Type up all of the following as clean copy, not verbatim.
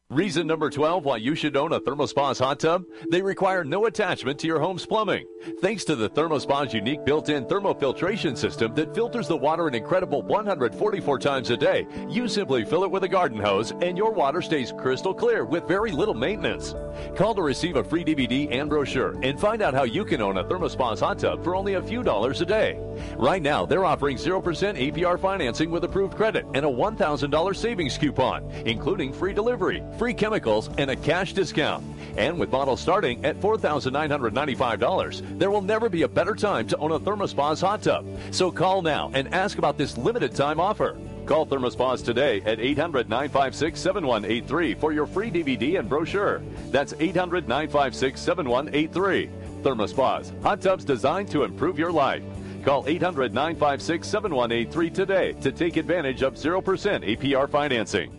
Reason number 12 why you should own a ThermoSpa's hot tub? They require no attachment to your home's plumbing. Thanks to the ThermoSpa's unique built-in thermofiltration system that filters the water an incredible 144 times a day, you simply fill it with a garden hose and your water stays crystal clear with very little maintenance. Call to receive a free DVD and brochure and find out how you can own a ThermoSpa's hot tub for only a few dollars a day. Right now, they're offering 0% APR financing with approved credit and a $1,000 savings coupon, including free delivery, free chemicals, and a cash discount. And with models starting at $4,995, there will never be a better time to own a ThermoSpa's hot tub. So call now and ask about this limited time offer. Call ThermoSpa's today at 800-956-7183 for your free DVD and brochure. That's 800-956-7183. ThermoSpa's, hot tubs designed to improve your life. Call 800-956-7183 today to take advantage of 0% APR financing.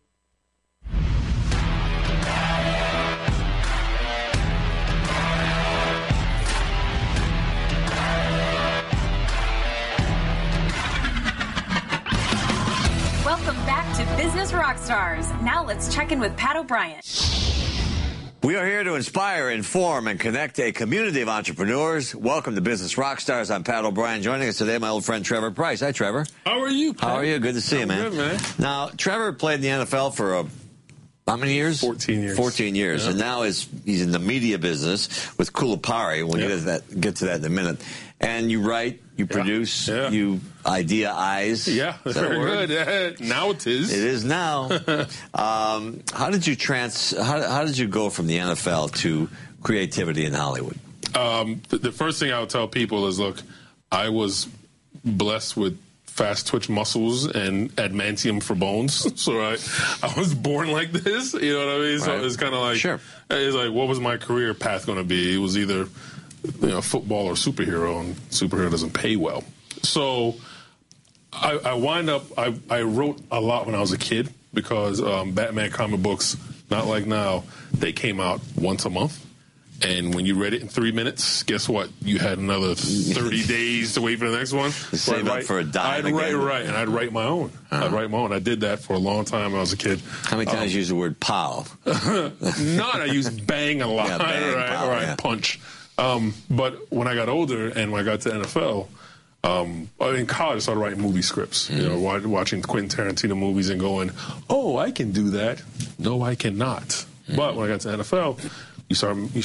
Welcome back to Business Rockstars. Now let's check in with Pat O'Brien. We are here to inspire, inform, and connect a community of entrepreneurs. Welcome to Business Rockstars. I'm Pat O'Brien. Joining us today, my old friend Trevor Price. Hi, Trevor. How are you, Pat? How are you? Good to see you, man. Good, man. Now, Trevor played in the NFL for how many years? 14 years. 14 years. Yeah. And now he's in the media business with Kulapari. We'll get to that in a minute. And you write, you produce, you idea-ize. Yeah, very good. Now it is. It is now. How did you how did you go from the NFL to creativity in Hollywood? The first thing I would tell people is, look, I was blessed with fast twitch muscles and adamantium for bones. So I was born like this, you know what I mean? So it's kind of like, it's like, what was my career path going to be? It was either, football or superhero, and superhero doesn't pay well. So I wind up, I wrote a lot when I was a kid because Batman comic books, not like now, they came out once a month. And when you read it in 3 minutes, guess what? You had another 30 days to wait for the next one. Save up for a dime again. And I'd write my own. I did that for a long time when I was a kid. How many times you use the word pow? None. I use bang a lot. Yeah, bang, pow, or punch. But when I got older and when I got to NFL, in college I started writing movie scripts. Watching Quentin Tarantino movies and going, oh, I can do that. No, I cannot. But when I got to NFL, you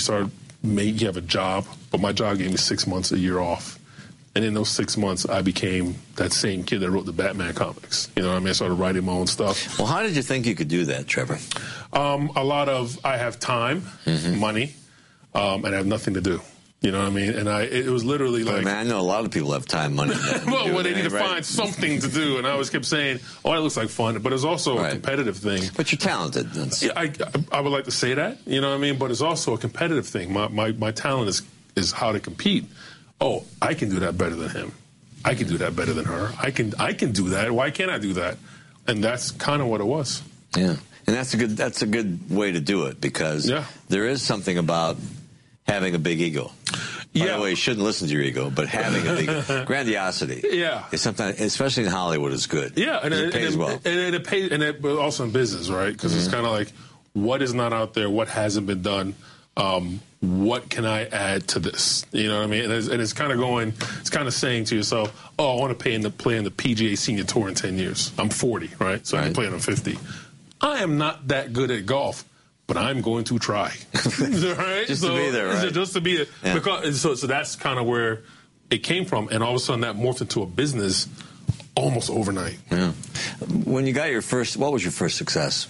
have a job, but my job gave me 6 months, a year off. And in those 6 months, I became that same kid that wrote the Batman comics. You know what I mean? I started writing my own stuff. Well, how did you think you could do that, Trevor? A lot of, I have time, money, and I have nothing to do. You know what I mean? And it was literally like... I know a lot of people have time, money. Well, they need to find something to do. And I always kept saying, oh, that looks like fun. But it's also a competitive thing. But you're talented. Yeah, I would like to say that. You know what I mean? But it's also a competitive thing. My talent is how to compete. Oh, I can do that better than him. I can do that better than her. I can do that. Why can't I do that? And that's kind of what it was. Yeah. And that's a good way to do it because there is something about having a big ego. By the way, you shouldn't listen to your ego, but having a big grandiosity, is sometimes, especially in Hollywood, is good. Yeah, and it pays well. And it pays, but also in business, right? Because it's kind of like, what is not out there? What hasn't been done? What can I add to this? You know what I mean? And it's kind of going. It's kind of saying to yourself, "Oh, I want to play in the PGA Senior Tour in 10 years. I'm 40, right? So I can play it on 50. I am not that good at golf." But I'm going to try, right? Just to be there, right? Just to be there. Yeah. Because, so that's kind of where it came from. And all of a sudden that morphed into a business almost overnight. Yeah. When you got what was your first success?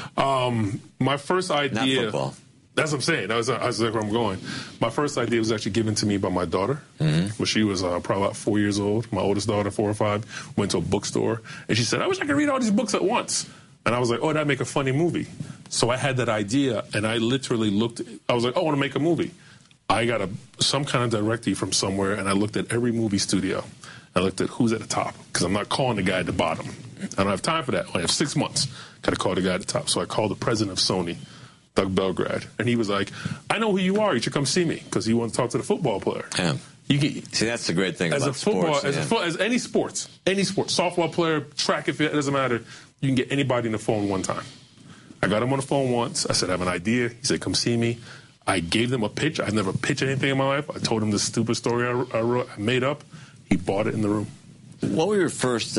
My first idea. Not football. That's what I'm saying. That's where I'm going. My first idea was actually given to me by my daughter. When she was probably about 4 years old. My oldest daughter, 4 or 5, went to a bookstore. And she said, I wish I could read all these books at once. And I was like, oh, that'd make a funny movie. So I had that idea, and I literally I was like, oh, I want to make a movie. I got some kind of directive from somewhere, and I looked at every movie studio. I looked at who's at the top, because I'm not calling the guy at the bottom. I don't have time for that. I have 6 months. Got to call the guy at the top. So I called the president of Sony, Doug Belgrad, and he was like, I know who you are. You should come see me, because he wants to talk to the football player. Yeah. See, that's the great thing about sports. As any sport, softball player, track, if it doesn't matter, you can get anybody on the phone one time. I got him on the phone once. I said, I have an idea. He said, come see me. I gave them a pitch. I've never pitched anything in my life. I told him this stupid story I made up. He bought it in the room. What were your first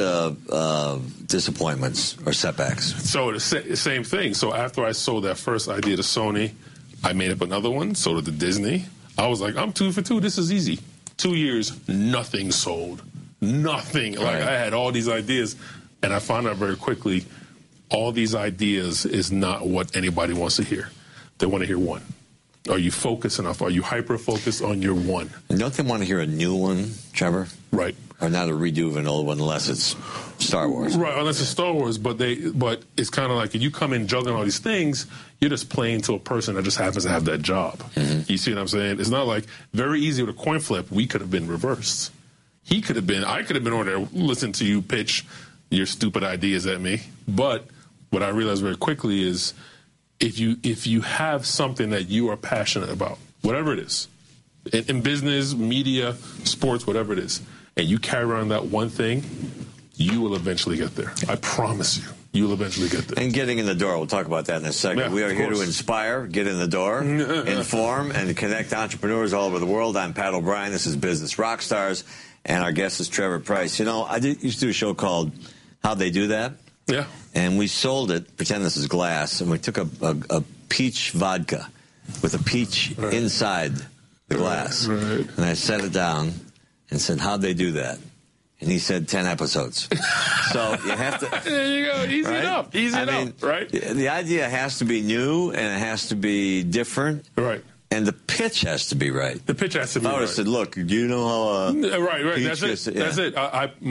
disappointments or setbacks? So the same thing. So after I sold that first idea to Sony, I made up another one, sold it to Disney. I was like, I'm 2 for 2. This is easy. 2 years, nothing sold. Nothing. Like, I had all these ideas, and I found out very quickly, all these ideas is not what anybody wants to hear. They want to hear one. Are you focused enough? Are you hyper-focused on your one? And don't they want to hear a new one, Trevor? Right. Or not a redo of an old one unless it's Star Wars. Right, unless it's Star Wars. But it's kind of like if you come in juggling all these things, you're just playing to a person that just happens to have that job. Mm-hmm. You see what I'm saying? It's not like very easy with a coin flip. We could have been reversed. I could have been over there listening to you pitch your stupid ideas at me. But what I realized very quickly is if you have something that you are passionate about, whatever it is, in business, media, sports, whatever it is, and you carry around that one thing, you will eventually get there. I promise you. You will eventually get there. And getting in the door, we'll talk about that in a second. Yeah, we are here to inspire, get in the door, inform, and connect entrepreneurs all over the world. I'm Pat O'Brien. This is Business Rockstars, and our guest is Trevor Price. You know, I used to do a show called How'd They Do That? Yeah. And we sold it, pretend this is glass, and we took a peach vodka with a peach inside the glass. Right. And I set it down and said, how'd they do that? And he said 10 episodes. So you have to... There you go. Easy enough. Easy enough, right? The idea has to be new, and it has to be different. Right. And the pitch has to be right. The pitch has to be right. I would have said, look, you know how... Right. That's it. That's it.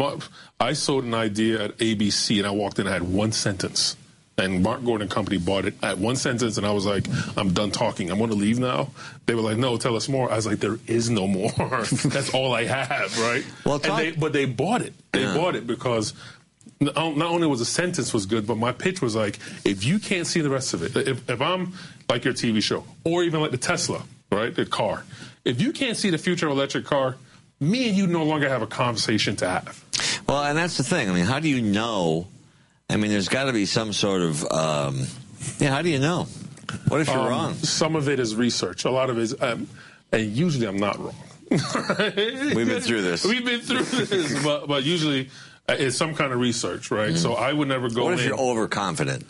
I sold an idea at ABC, and I walked in and I had one sentence. And Mark Gordon and Company bought it at one sentence, and I was like, I'm done talking. I want to leave now. They were like, no, tell us more. I was like, there is no more. That's all I have, right? Well, but they bought it. They bought it because not only was the sentence was good, but my pitch was like, if you can't see the rest of it, if I'm like your TV show, or even like the Tesla, right, the car, if you can't see the future of electric car, me and you no longer have a conversation to have. Well, and that's the thing. I mean, how do you know... I mean, there's got to be some sort of, how do you know? What if you're wrong? Some of it is research. A lot of it is, and usually I'm not wrong. We've been through this. But usually it's some kind of research, right? Mm-hmm. So I would never go in. What if you're overconfident?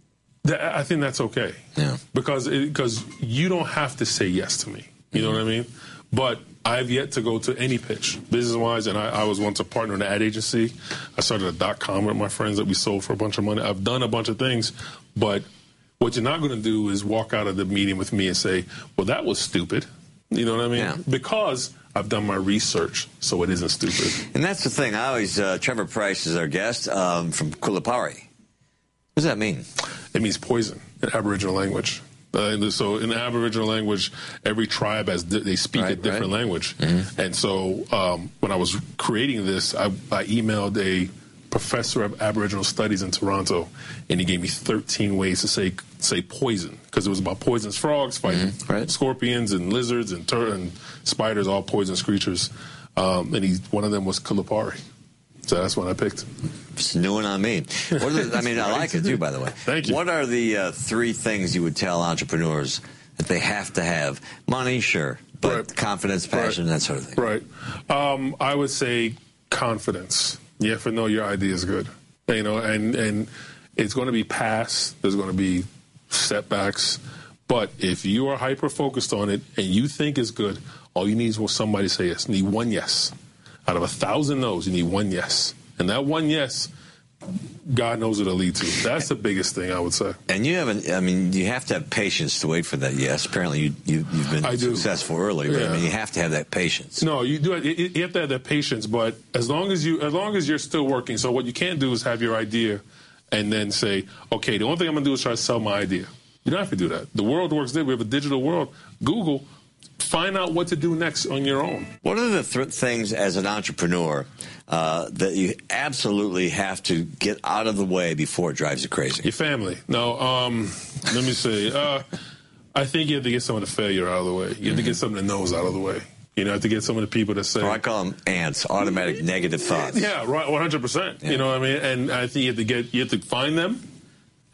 I think that's okay. Yeah. Because you don't have to say yes to me. You know what I mean? But I've yet to go to any pitch, business-wise, and I was once a partner in an ad agency. I started a .com with my friends that we sold for a bunch of money. I've done a bunch of things, but what you're not going to do is walk out of the meeting with me and say, well, that was stupid. You know what I mean? Yeah. Because I've done my research, so it isn't stupid. And that's the thing. I always, Trevor Price is our guest from Kulapari. What does that mean? It means poison in Aboriginal language. So in the Aboriginal language, every tribe they speak a different language. Mm-hmm. And so when I was creating this, I emailed a professor of Aboriginal studies in Toronto, and he gave me 13 ways to say poison, because it was about poisonous frogs fighting scorpions and lizards and spiders, all poisonous creatures. And one of them was Kulapari. So that's what I picked. It's new one on me. I like it too, by the way. Thank you. What are the 3 things you would tell entrepreneurs that they have to have? Money, sure, but confidence, passion, that sort of thing. Right. I would say confidence. You have to know your idea is good. You know, and it's going to be past. There's going to be setbacks. But if you are hyper-focused on it and you think it's good, all you need is somebody to say yes. You need one yes. Out of 1,000 no's, you need one yes. And that one yes, God knows what it'll lead to. That's the biggest thing, I would say. And you have to have patience to wait for that yes. Apparently you've been successful early, but you have to have that patience. No, you do. You have to have that patience, but as long as you're still working, so what you can't do is have your idea and then say, okay, the only thing I'm going to do is try to sell my idea. You don't have to do that. The world works there. We have a digital world. Google. Find out what to do next on your own. What are the things as an entrepreneur that you absolutely have to get out of the way before it drives you crazy? Your family. No, let me see. I think you have to get some of the failure out of the way. You have to get some of the no's out of the way. You have to get some of the people that say... I call them ants, automatic negative thoughts. Yeah, right, 100%. Yeah. You know what I mean? And I think you have to find them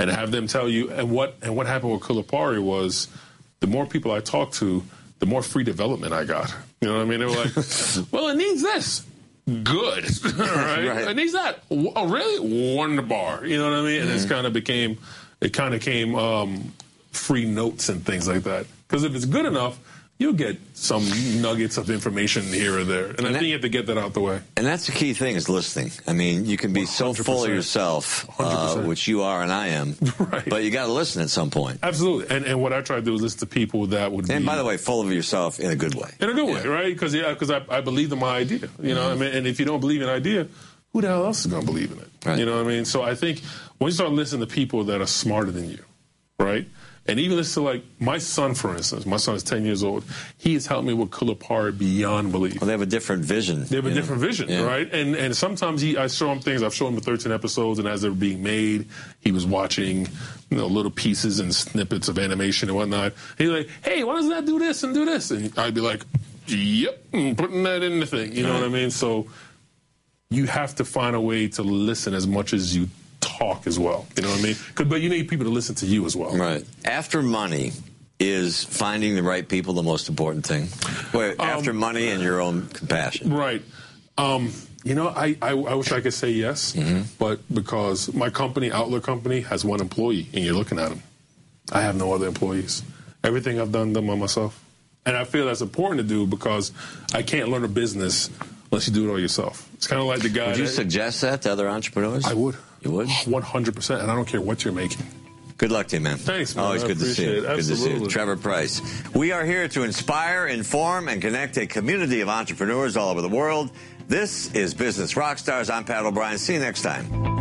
and have them tell you. And what happened with Kalahari was, the more people I talked to, the more free development I got. You know what I mean? They were like, well, it needs this. Good. Right? It needs that. Oh, really? Wonderbar. You know what I mean? And it kind of came free notes and things like that. Because if it's good enough, you'll get some nuggets of information here or there. And I think you have to get that out the way. And that's the key thing, is listening. I mean, you can be 100%. So full of yourself, which you are and I am, but you got to listen at some point. Absolutely. And what I try to do is listen to people that would be... And by the way, full of yourself in a good way. In a good way, right? Because I believe in my idea. You know what I mean? And if you don't believe in an idea, who the hell else is going to believe in it? Right. You know what I mean? So I think when you start listening to people that are smarter than you, right? And even listen to, like, my son, for instance. My son is 10 years old. He has helped me with Kalahari beyond belief. Well, they have a different vision. They have a different vision, right? And sometimes I show him things. I've shown him the 13 episodes, and as they're being made, he was watching, little pieces and snippets of animation and whatnot. He's like, hey, why doesn't that do this and do this? And I'd be like, yep, I'm putting that in the thing. You know what I mean? So you have to find a way to listen as much as you talk as well. You know what I mean? But you need people to listen to you as well. Right. After money, is finding the right people the most important thing? Wait, after money and your own compassion. Right. I wish I could say yes, but because my company, Outlook Company, has one employee, and you're looking at him. I have no other employees. Everything I've done by myself. And I feel that's important to do because I can't learn a business unless you do it all yourself. It's kind of like the guy... Would you suggest that to other entrepreneurs? I would. You would? 100%, and I don't care what you're making. Good luck to you, man. Thanks, man. Always good to see you. Good to see you. Trevor Price. We are here to inspire, inform, and connect a community of entrepreneurs all over the world. This is Business Rockstars. I'm Pat O'Brien. See you next time.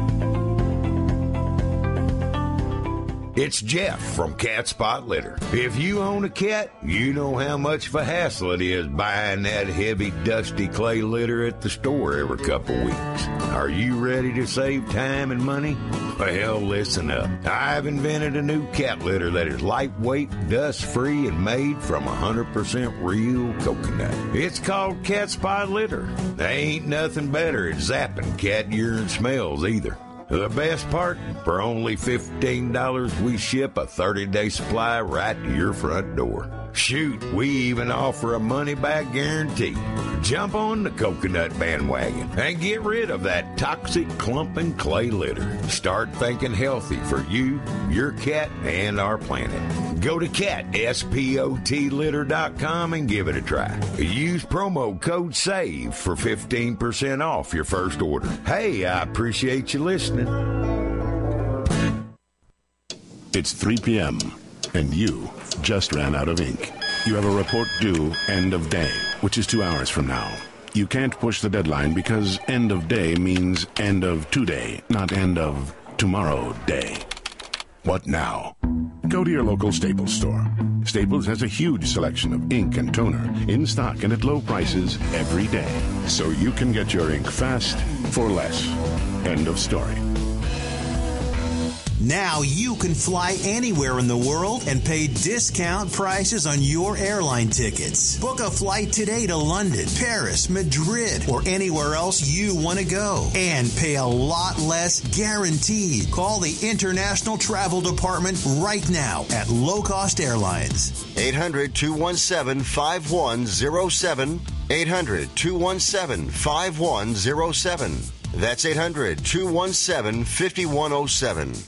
It's Jeff from Cat Spot Litter. If you own a cat, you know how much of a hassle it is buying that heavy, dusty clay litter at the store every couple weeks. Are you ready to save time and money? Well, listen up. I've invented a new cat litter that is lightweight, dust-free, and made from 100% real coconut. It's called Cat Spot Litter. There ain't nothing better at zapping cat urine smells either. The best part, for only $15, we ship a 30-day supply right to your front door. Shoot, we even offer a money-back guarantee. Jump on the coconut bandwagon and get rid of that toxic clumping clay litter. Start thinking healthy for you, your cat, and our planet. Go to catspotlitter.com and give it a try. Use promo code SAVE for 15% off your first order. Hey, I appreciate you listening. It's 3 p.m. and you just ran out of ink. You have a report due end of day, which is 2 hours from now. You can't push the deadline because end of day means end of today, not end of tomorrow day. What now? Go to your local Staples store. Staples has a huge selection of ink and toner in stock and at low prices every day, so you can get your ink fast for less. End of story. Now you can fly anywhere in the world and pay discount prices on your airline tickets. Book a flight today to London, Paris, Madrid, or anywhere else you want to go. And pay a lot less guaranteed. Call the International Travel Department right now at Low Cost Airlines. 800-217-5107. 800-217-5107. That's 800-217-5107.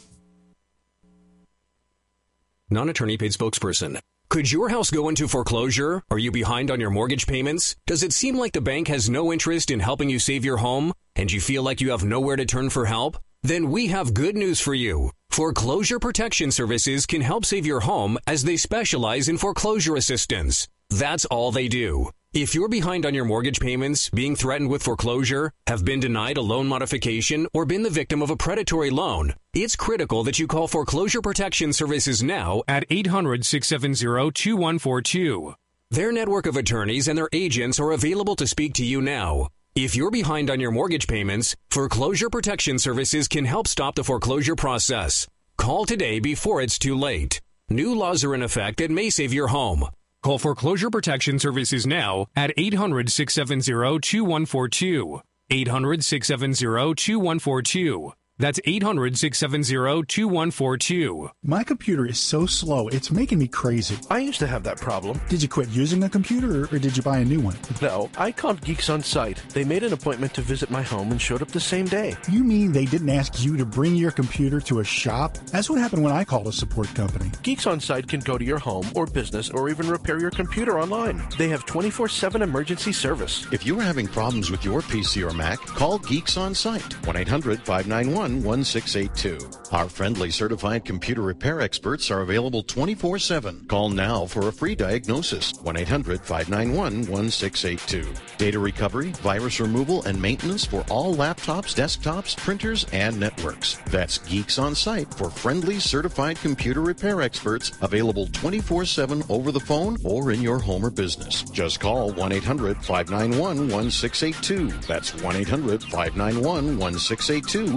Non-attorney paid spokesperson. Could your house go into foreclosure? Are you behind on your mortgage payments? Does it seem like the bank has no interest in helping you save your home? And you feel like you have nowhere to turn for help? Then we have good news for you. Foreclosure Protection Services can help save your home as they specialize in foreclosure assistance. That's all they do. If you're behind on your mortgage payments, being threatened with foreclosure, have been denied a loan modification, or been the victim of a predatory loan, it's critical that you call Foreclosure Protection Services now at 800-670-2142. Their network of attorneys and their agents are available to speak to you now. If you're behind on your mortgage payments, Foreclosure Protection Services can help stop the foreclosure process. Call today before it's too late. New laws are in effect that may save your home. Call Foreclosure Protection Services now at 800-670-2142. 800-670-2142. That's 800-670-2142. My computer is so slow, it's making me crazy. I used to have that problem. Did you quit using a computer or did you buy a new one? No, I called Geeks On Site. They made an appointment to visit my home and showed up the same day. You mean they didn't ask you to bring your computer to a shop? That's what happened when I called a support company. Geeks On Site can go to your home or business or even repair your computer online. They have 24/7 emergency service. If you are having problems with your PC or Mac, call Geeks On Site, 1-800-591-1682. Our friendly certified computer repair experts are available 24/7. Call now for a free diagnosis, 1-800-591-1682. Data recovery, virus removal, and maintenance for all laptops, desktops, printers, and networks. That's Geeks On Site for friendly certified computer repair experts, available 24/7 over the phone or in your home or business. Just call 1-800-591-1682. That's 1-800-591-1682,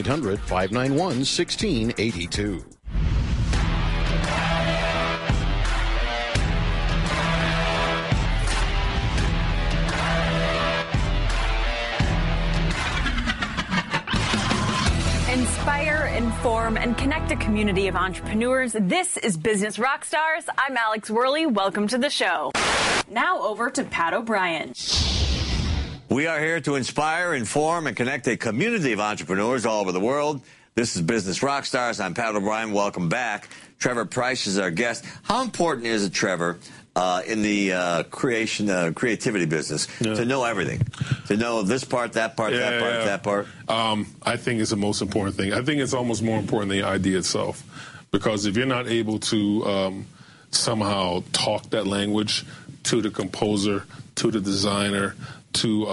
1-800-591-1682. Inspire, inform, and connect a community of entrepreneurs. This is Business Rockstars. I'm Alex Worley. Welcome to the show. Now over to Pat O'Brien. We are here to inspire, inform, and connect a community of entrepreneurs all over the world. This is Business Rockstars. I'm Pat O'Brien. Welcome back. Trevor Price is our guest. How important is it, Trevor, in the creativity business, to know everything, to know this part, that part, that part? I think it's the most important thing. I think it's almost more important than the idea itself, because if you're not able to somehow talk that language to the composer, to the designer, to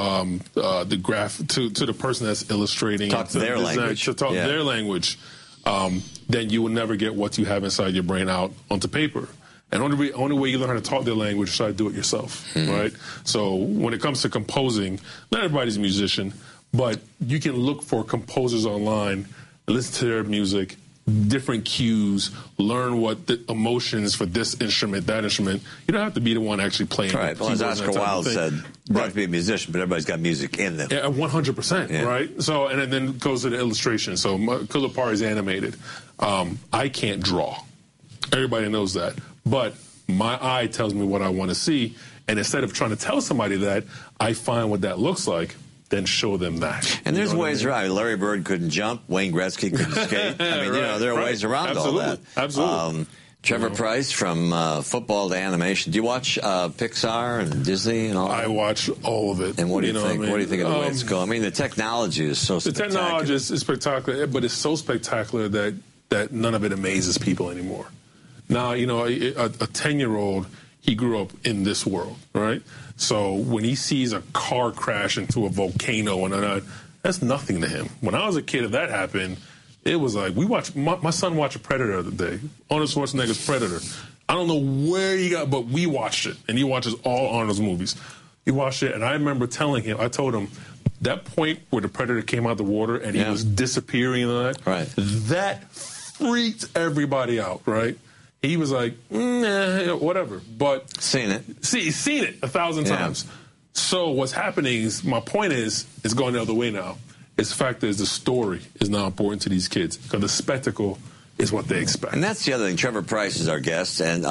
the person that's illustrating, talk their language, their language, then you will never get what you have inside your brain out onto paper. And only way you learn how to talk their language is try to do it yourself, right? So when it comes to composing, not everybody's a musician, but you can look for composers online, listen to their music, different cues, learn what the emotions for this instrument, that instrument. You don't have to be the one actually playing. Right. Well, as Oscar Wilde said, you don't have to be a musician, but everybody's got music in them. Yeah, 100%, right? So, and then it goes to the illustration. So Kulapari is animated. I can't draw. Everybody knows that. But my eye tells me what I want to see. And instead of trying to tell somebody that, I find what that looks like, then show them that. And there's ways around. Larry Bird couldn't jump. Wayne Gretzky couldn't skate. I mean, there are ways around all that. Absolutely. Trevor Price, from football to animation. Do you watch Pixar and Disney and all that? I watch all of it. And what do you think? What do you think of the way it's going? I mean, the technology is so spectacular. The technology is spectacular, but it's so spectacular that none of it amazes people anymore. Now, a 10-year-old, he grew up in this world, right? So when he sees a car crash into a volcano, that's nothing to him. When I was a kid, if that happened, it was like, my son watched Predator the other day, Arnold Schwarzenegger's Predator. I don't know where he got, but we watched it, and he watches all Arnold's movies. He watched it, and I remember I told him, that point where the Predator came out of the water and he was disappearing and that freaked everybody out, right? He was like, whatever. But seen it. Seen it 1,000 times. So what's happening is, my point is, it's going the other way now. The fact is, the story is now important to these kids, because the spectacle is what they expect. And that's the other thing. Trevor Price is our guest, and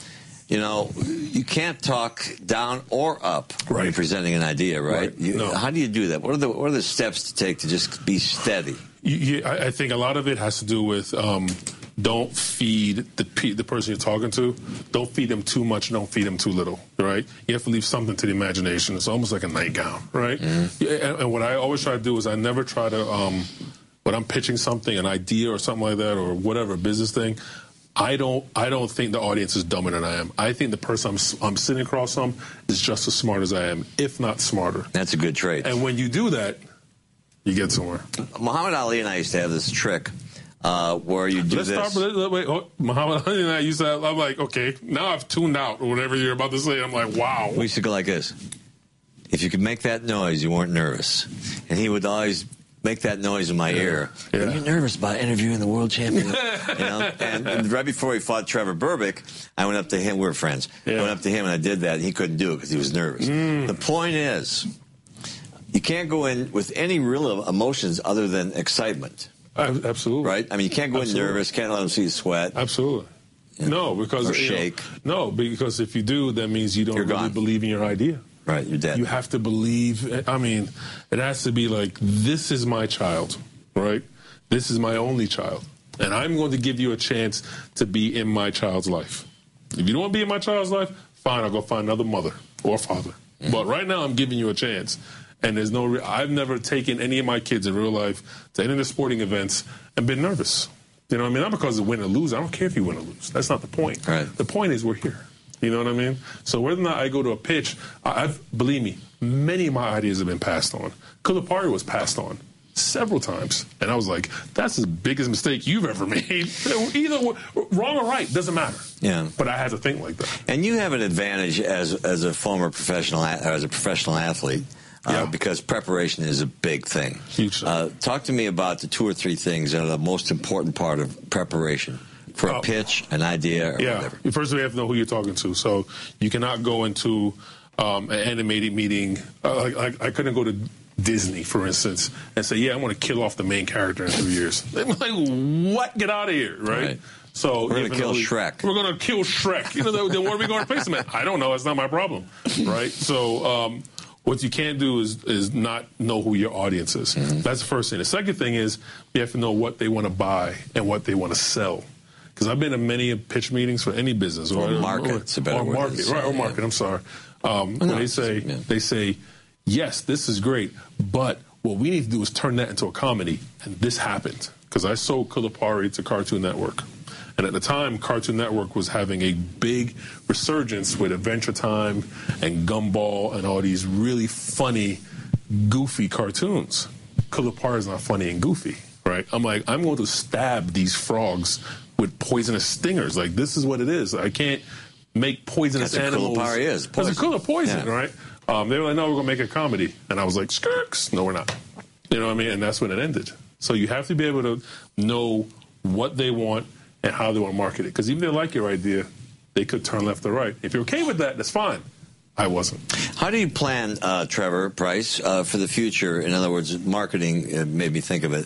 you can't talk down or up when you're presenting an idea, right? How do you do that? What are the steps to take to just be steady? I think a lot of it has to do with don't feed the person you're talking to. Don't feed them too much. Don't feed them too little, right? You have to leave something to the imagination. It's almost like a nightgown, right? And what I always try to do is I never try to, when I'm pitching something, an idea or something like that, or whatever, a business thing, I don't think the audience is dumber than I am. I think the person I'm sitting across from is just as smart as I am, if not smarter. That's a good trait. And when you do that, you get somewhere. Muhammad Ali and I used to have this trick where you do this. Muhammad Ali and I used to have, I'm like, okay, now I've tuned out or whatever you're about to say. I'm like, wow. We used to go like this. If you could make that noise, you weren't nervous. And he would always make that noise in my ear. Are you nervous about interviewing the world champion? And right before he fought Trevor Berbick, I went up to him. We were friends. I went up to him and I did that. And he couldn't do it because he was nervous. The point is, you can't go in with any real emotions other than excitement. Absolutely. Right? I mean, you can't go in nervous, can't let them see you sweat. Absolutely. No, because or shake. Because if you do, that means you don't really believe in your idea. Right, you're dead. You have to believe. I mean, it has to be like, this is my child, right? This is my only child, and I'm going to give you a chance to be in my child's life. If you don't want to be in my child's life, fine, I'll go find another mother or father. Mm-hmm. But right now, I'm giving you a chance, and there's no. I've never taken any of my kids in real life to any of the sporting events and been nervous. You know what I mean? Not because of win or lose. I don't care if you win or lose. That's not the point. Right. The point is we're here. You know what I mean? So whether or not I go to a pitch, believe me, many of my ideas have been passed on. Calipari was passed on several times. And I was like, that's the biggest mistake you've ever made. Either wrong or right, doesn't matter. Yeah. But I had to think like that. And you have an advantage as a former professional athlete. Because preparation is a big thing. Huge. Talk to me about the 2 or 3 things that are the most important part of preparation for a pitch, an idea, or whatever. First, we have to know who you're talking to. So you cannot go into an animated meeting. I couldn't go to Disney, for instance, and say, I want to kill off the main character in 2 years. They're like, what? Get out of here, right? So we're going to kill Shrek. We're going to kill Shrek. You know, then what are we going to replace him at? I don't know. That's not my problem, right? So what you can't do is not know who your audience is. Mm-hmm. That's the first thing. The second thing is you have to know what they want to buy and what they want to sell. Because I've been to many pitch meetings for any business. Or market. It's a better word. Market, right, or market, I'm sorry. They say, yes, this is great, but what we need to do is turn that into a comedy. And this happened. Because I sold Calipari to Cartoon Network. And at the time, Cartoon Network was having a big resurgence with Adventure Time and Gumball and all these really funny, goofy cartoons. Calipari is not funny and goofy, right? I'm like, I'm going to stab these frogs with poisonous stingers. Like, this is what it is. I can't make poisonous animals. That's what Calipari is. That's a poison, right? They were like, no, we're going to make a comedy. And I was like, skirks. No, we're not. You know what I mean? And that's when it ended. So you have to be able to know what they want and how they want to market it. Because even if they like your idea, they could turn left or right. If you're okay with that, that's fine. I wasn't. How do you plan, Trevor Pryce, for the future? In other words, marketing made me think of it.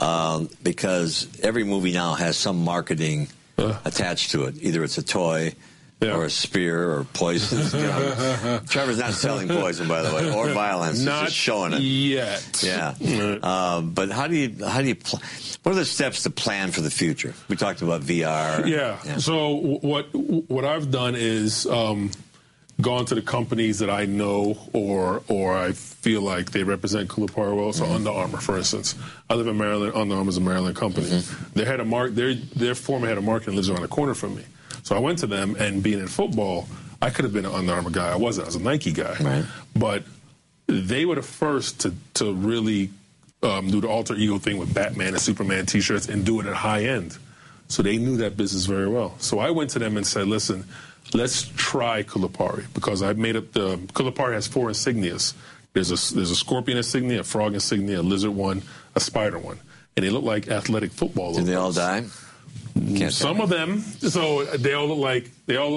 Because every movie now has some marketing attached to it. Either it's a toy or a spear or poison. Trevor's not selling poison, by the way, or violence. He's just showing it. Yet. Yeah. But how do you what are the steps to plan for the future? We talked about VR. Yeah. So what I've done is gone to the companies that I know or I feel like they represent Calipari well. So Under Armour, for instance. I live in Maryland. Under Armour is a Maryland company. Mm-hmm. They had their former head of marketing lives around the corner from me. So I went to them, and being in football, I could have been an Under Armour guy. I wasn't. I was a Nike guy. Right. But they were the first to really do the alter ego thing with Batman and Superman T-shirts and do it at high end. So they knew that business very well. So I went to them and said, listen, let's try Calipari, because I made up Calipari has 4 insignias. There's a scorpion insignia, a frog insignia, a lizard one, a spider one. And they look like athletic football logos. Did they all die? Some of them. So they all look like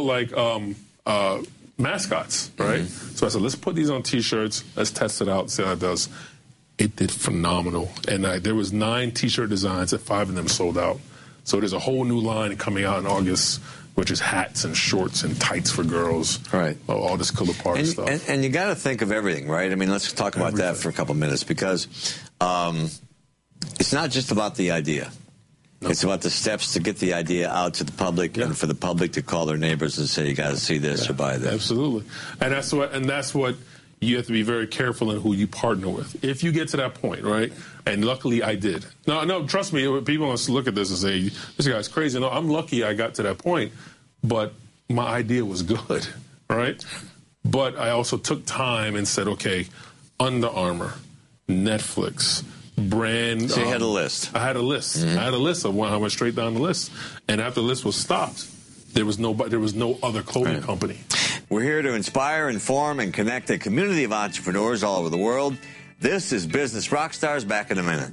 mascots, right? Mm-hmm. So I said, let's put these on T-shirts. Let's test it out, see how it does. It did phenomenal. And there was 9 T-shirt designs, and 5 of them sold out. So there's a whole new line coming out in August, which is hats and shorts and tights for girls. Right. All this Calipari stuff. And you got to think of everything, right? I mean, let's talk about that for a couple of minutes, because it's not just about the idea. Nope. It's about the steps to get the idea out to the public and for the public to call their neighbors and say, you got to see this or buy this. Absolutely. And that's what you have to be very careful in who you partner with. If you get to that point, right? And luckily I did. No, trust me, people want to look at this and say, this guy's crazy. No, I'm lucky I got to that point, but my idea was good, right? But I also took time and said, okay, Under Armour, Netflix, brand. So you had a list. I had a list. Mm-hmm. I had a list of one. I went straight down the list. And after the list was stopped, there was no other clothing company. We're here to inspire, inform, and connect a community of entrepreneurs all over the world. This is Business Rockstars. Back in a minute.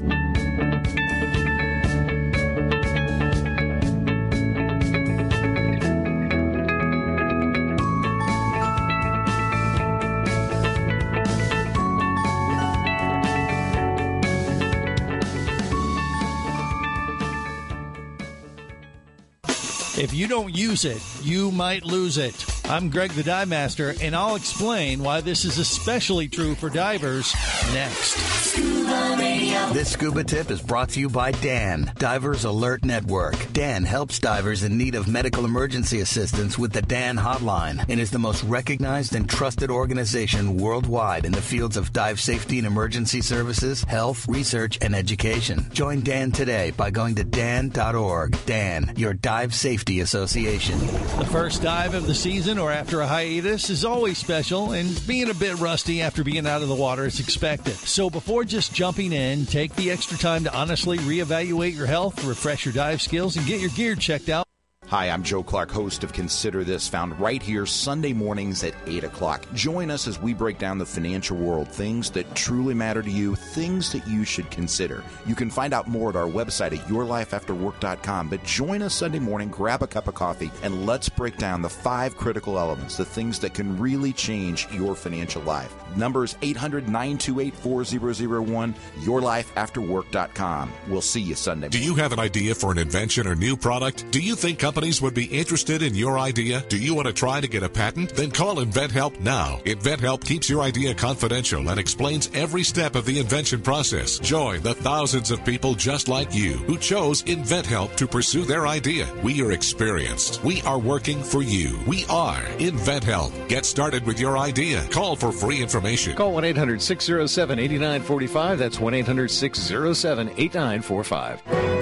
If you don't use it, you might lose it. I'm Greg the Dive Master, and I'll explain why this is especially true for divers next. Scuba Radio. This scuba tip is brought to you by DAN, Divers Alert Network. DAN helps divers in need of medical emergency assistance with the DAN hotline and is the most recognized and trusted organization worldwide in the fields of dive safety and emergency services, health, research, and education. Join DAN today by going to dan.org. DAN, your dive safety association. The first dive of the season or after a hiatus is always special, and being a bit rusty after being out of the water is expected. So before just jumping in, take the extra time to honestly reevaluate your health, refresh your dive skills, and get your gear checked out. Hi, I'm Joe Clark, host of Consider This, found right here Sunday mornings at 8 o'clock. Join us as we break down the financial world, things that truly matter to you, things that you should consider. You can find out more at our website at yourlifeafterwork.com, but join us Sunday morning, grab a cup of coffee, and let's break down the 5 critical elements, the things that can really change your financial life. Number is 800-928-4001, yourlifeafterwork.com. We'll see you Sunday morning. Do you have an idea for an invention or new product? Do you think companies would be interested in your idea? Do you want to try to get a patent? Then call InventHelp now. InventHelp keeps your idea confidential and explains every step of the invention process. Join the thousands of people just like you who chose InventHelp to pursue their idea. We are experienced. We are working for you. We are InventHelp. Get started with your idea. Call for free information. Call 1-800-607-8945. That's 1-800-607-8945.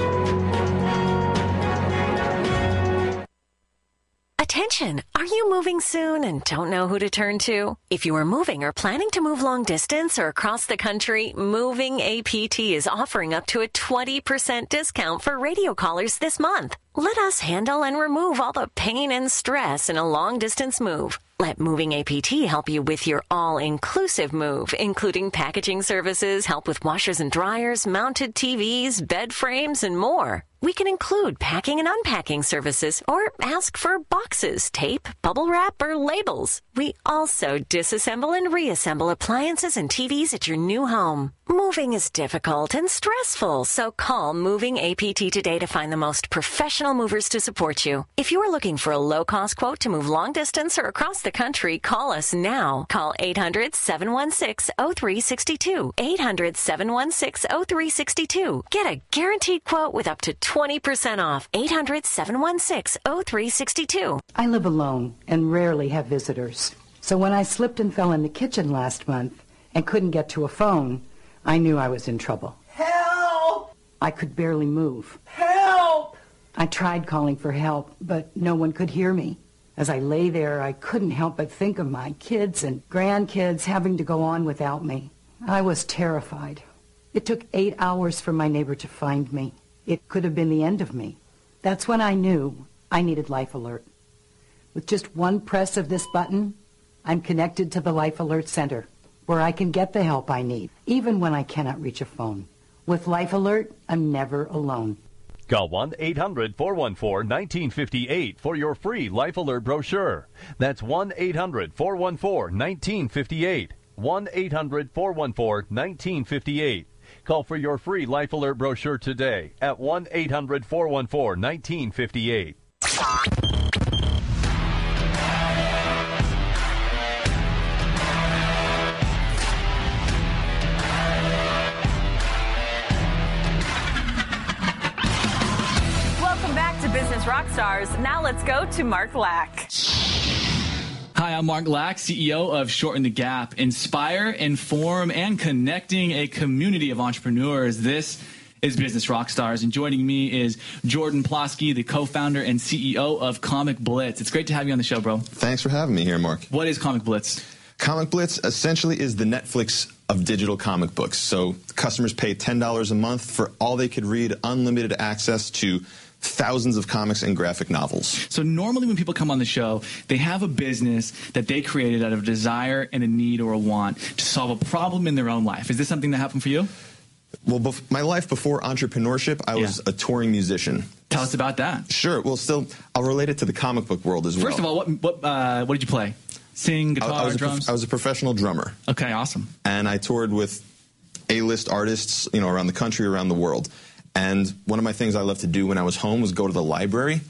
Attention! Are you moving soon and don't know who to turn to? If you are moving or planning to move long distance or across the country, Moving APT is offering up to a 20% discount for radio callers this month. Let us handle and remove all the pain and stress in a long-distance move. Let Moving APT help you with your all-inclusive move, including packaging services, help with washers and dryers, mounted TVs, bed frames, and more. We can include packing and unpacking services or ask for boxes, tape, bubble wrap, or labels. We also disassemble and reassemble appliances and TVs at your new home. Moving is difficult and stressful, so call Moving APT today to find the most professional movers to support you. If you are looking for a low-cost quote to move long distance or across the country, call us now. Call 800-716-0362. 800-716-0362. Get a guaranteed quote with up to 20% off. 800-716-0362. I live alone and rarely have visitors. So when I slipped and fell in the kitchen last month and couldn't get to a phone, I knew I was in trouble. Help! I could barely move. Help! I tried calling for help, but no one could hear me. As I lay there, I couldn't help but think of my kids and grandkids having to go on without me. I was terrified. It took 8 hours for my neighbor to find me. It could have been the end of me. That's when I knew I needed Life Alert. With just one press of this button, I'm connected to the Life Alert Center, where I can get the help I need, even when I cannot reach a phone. With Life Alert, I'm never alone. Call 1-800-414-1958 for your free Life Alert brochure. That's 1-800-414-1958. 1-800-414-1958. Call for your free Life Alert brochure today at 1-800-414-1958. Welcome back to Business Rockstars. Now let's go to Mark Lack. Hi, I'm Mark Lack, CEO of Shorten the Gap. Inspire, inform, and connecting a community of entrepreneurs. This is Business Rockstars, and joining me is Jordan Plosky, the co-founder and CEO of Comic Blitz. It's great to have you on the show, bro. Thanks for having me here, Mark. What is Comic Blitz? Comic Blitz essentially is the Netflix of digital comic books. So customers pay $10 a month for all they could read, unlimited access to thousands of comics and graphic novels. So normally when people come on the show, they have a business that they created out of a desire and a need or a want to solve a problem in their own life. Is this something that happened for you? Well, my life before entrepreneurship, I was a touring musician. Tell us about that. Sure. Well, still, I'll relate it to the comic book world as well. First of all, what did you play? Sing, guitar, drums? I was a professional drummer. Okay, awesome. And I toured with A-list artists, around the country, around the world. And one of my things I loved to do when I was home was go to the library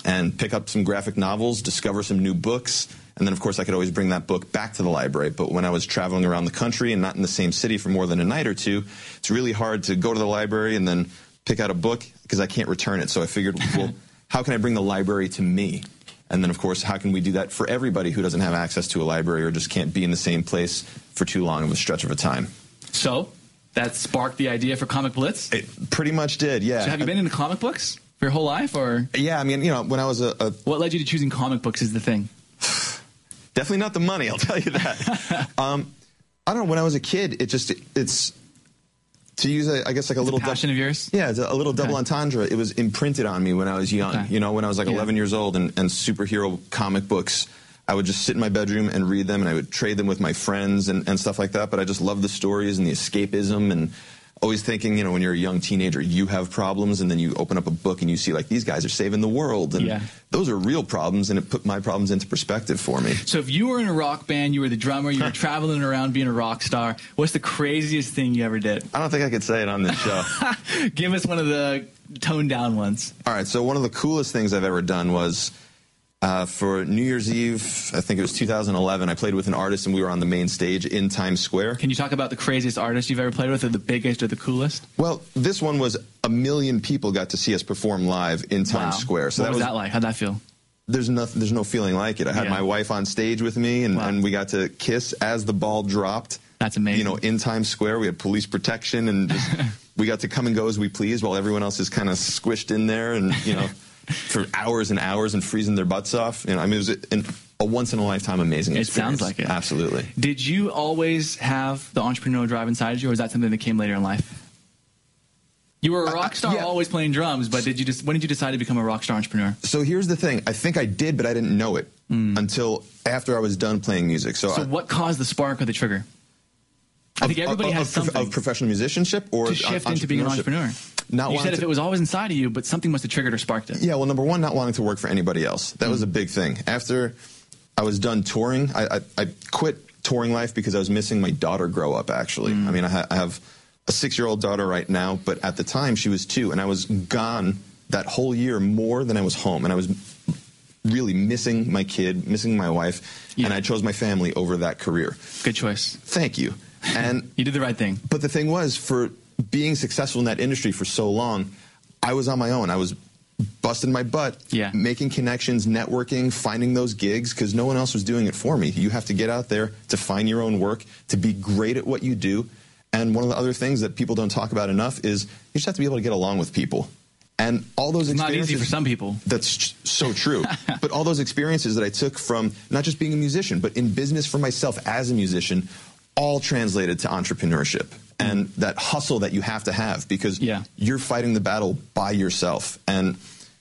and pick up some graphic novels, discover some new books. And then, of course, I could always bring that book back to the library. But when I was traveling around the country and not in the same city for more than a night or two, it's really hard to go to the library and then pick out a book because I can't return it. So I figured, well, how can I bring the library to me? And then, of course, how can we do that for everybody who doesn't have access to a library or just can't be in the same place for too long of a stretch of a time? So that sparked the idea for Comic Blitz? It pretty much did, yeah. So have you been into comic books for your whole life? Or? Yeah, I mean, when I was What led you to choosing comic books is the thing? Definitely not the money, I'll tell you that. I don't know, when I was a kid, it's to use, I guess, like a little passion of yours? Yeah, it's a little double entendre. It was imprinted on me when I was young. Okay. When I was like 11 years old and superhero comic books, I would just sit in my bedroom and read them, and I would trade them with my friends and stuff like that. But I just loved the stories and the escapism, and always thinking, when you're a young teenager, you have problems, and then you open up a book and you see, like, these guys are saving the world. And those are real problems, and it put my problems into perspective for me. So if you were in a rock band, you were the drummer, you were traveling around being a rock star, what's the craziest thing you ever did? I don't think I could say it on this show. Give us one of the toned down ones. All right, so one of the coolest things I've ever done was for New Year's Eve, I think it was 2011, I played with an artist and we were on the main stage in Times Square. Can you talk about the craziest artist you've ever played with, or the biggest or the coolest? Well, this one was 1 million people got to see us perform live in Times Square. So what was that like? How'd that feel? There's no feeling like it. I had my wife on stage with me, and we got to kiss as the ball dropped. That's amazing. In Times Square, we had police protection, and we got to come and go as we pleased while everyone else is kind of squished in there, and for hours and hours and freezing their butts off. It was a once-in-a-lifetime amazing experience. It sounds like it. Absolutely. Did you always have the entrepreneurial drive inside you, or was that something that came later in life? You were a rock star always playing drums, but when did you decide to become a rock star entrepreneur? So here's the thing. I think I did, but I didn't know it until after I was done playing music. So what caused the spark or the trigger? I think everybody has something. Of professional musicianship or to shift into being an entrepreneur. You said if it was always inside of you, but something must have triggered or sparked it. Yeah, well, number one, not wanting to work for anybody else. That was a big thing. After I was done touring, I quit touring life because I was missing my daughter grow up, actually. I mean, I have a 6-year-old daughter right now, but at the time she was 2, and I was gone that whole year more than I was home, and I was really missing my kid, missing my wife, and I chose my family over that career. Good choice. Thank you. And you did the right thing. But the thing was, for being successful in that industry for so long, I was on my own. I was busting my butt, making connections, networking, finding those gigs, because no one else was doing it for me. You have to get out there to find your own work, to be great at what you do. And one of the other things that people don't talk about enough is you just have to be able to get along with people. And all those experiences... Not easy for some people. That's so true. But all those experiences that I took from not just being a musician, but in business for myself as a musician, all translated to entrepreneurship and that hustle that you have to have, because you're fighting the battle by yourself. And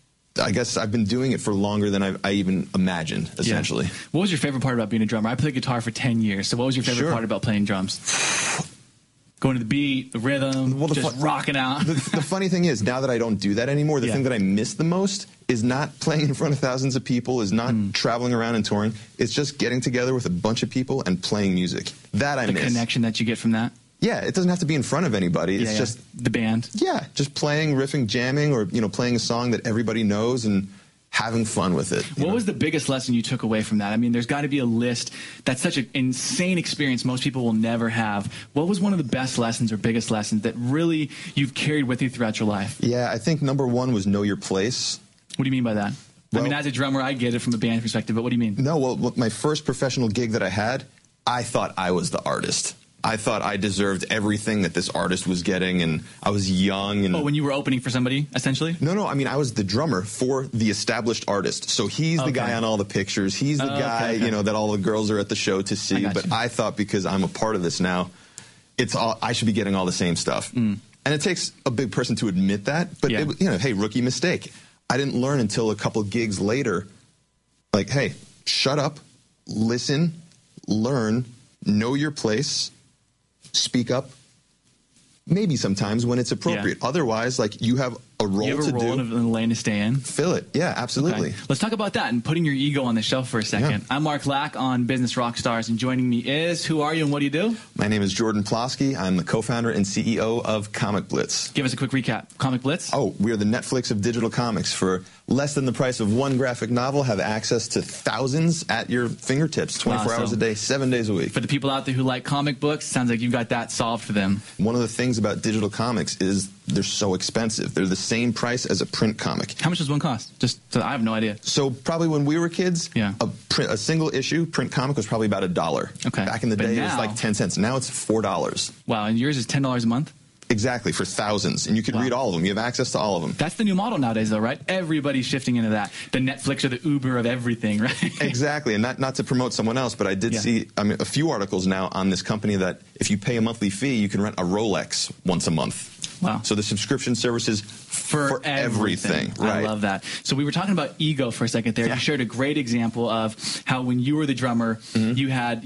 I guess I've been doing it for longer than I even imagined, essentially. What was your favorite part about being a drummer? I played guitar for 10 years, so what was your favorite part about playing drums? Going to the beat, the rhythm, just rocking out. The funny thing is, now that I don't do that anymore, the thing that I miss the most is not playing in front of thousands of people, is not traveling around and touring. It's just getting together with a bunch of people and playing music. That I miss. The connection that you get from that? Yeah, it doesn't have to be in front of anybody. It's just the band. Yeah, just playing, riffing, jamming, or playing a song that everybody knows and having fun with it. What was the biggest lesson you took away from that? I mean, there's got to be a list. That's such an insane experience most people will never have. What was one of the best lessons or biggest lessons that really you've carried with you throughout your life? Yeah, I think number one was know your place. What do you mean by that? Well, I mean, as a drummer, I get it from a band perspective, but what do you mean? No, well, my first professional gig that I had, I thought I was the artist. I thought I deserved everything that this artist was getting, and I was young. And when you were opening for somebody, essentially? No, I mean, I was the drummer for the established artist. So he's the guy on all the pictures. He's the guy, that all the girls are at the show to see. But I thought, because I'm a part of this now, I should be getting all the same stuff. And it takes a big person to admit that. But, hey, rookie mistake. I didn't learn until a couple gigs later, like, hey, shut up, listen, learn, know your place, speak up, maybe sometimes when it's appropriate. Otherwise, like, you have a role to do. You have a role in the lane to stay in. Fill it. Yeah, absolutely. Okay. Let's talk about that and putting your ego on the shelf for a second. Yeah. I'm Mark Lack on Business Rockstars, and joining me is, who are you and what do you do? My name is Jordan Plosky. I'm the co-founder and CEO of Comic Blitz. Give us a quick recap. Comic Blitz? Oh, we are the Netflix of digital comics for less than the price of one graphic novel, have access to thousands at your fingertips, 24 hours a day, 7 days a week. For the people out there who like comic books, sounds like you got that solved for them. One of the things about digital comics is they're so expensive. They're the same price as a print comic. How much does one cost? I have no idea. So probably when we were kids, a single issue print comic was probably about $1. Okay. Back in the day, it was like 10 cents. Now it's $4. Wow, and yours is $10 a month? Exactly, for thousands. And you can read all of them. You have access to all of them. That's the new model nowadays, though, right? Everybody's shifting into that. The Netflix or the Uber of everything, right? Exactly. And not to promote someone else, but I did see a few articles now on this company that if you pay a monthly fee, you can rent a Rolex once a month. Wow. So the subscription services for everything. Right. I love that. So we were talking about ego for a second there. You shared a great example of how when you were the drummer, you had,